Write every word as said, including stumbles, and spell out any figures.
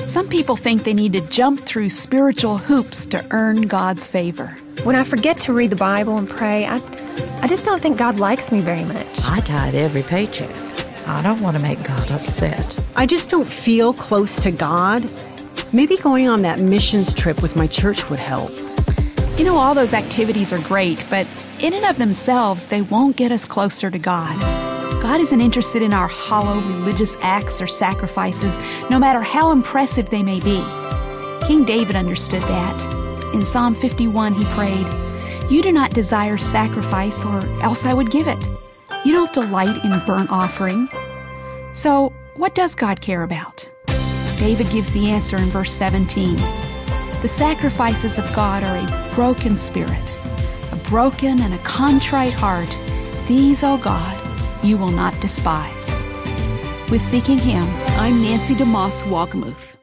Some people think they need to jump through spiritual hoops to earn God's favor. When I forget to read the Bible and pray, I, I just don't think God likes me very much. I tithe every paycheck. I don't want to make God upset. I just don't feel close to God. Maybe going on that missions trip with my church would help. You know, all those activities are great, but in and of themselves, they won't get us closer to God. God isn't interested in our hollow religious acts or sacrifices, no matter how impressive they may be. King David understood that. In Psalm fifty-one, he prayed, "You do not desire sacrifice, or else I would give it. You don't delight in burnt offering." So, what does God care about? David gives the answer in verse seventeen. The sacrifices of God are a broken spirit, a broken and a contrite heart. These, O God, you will not despise. With Seeking Him, I'm Nancy DeMoss Wagamuth.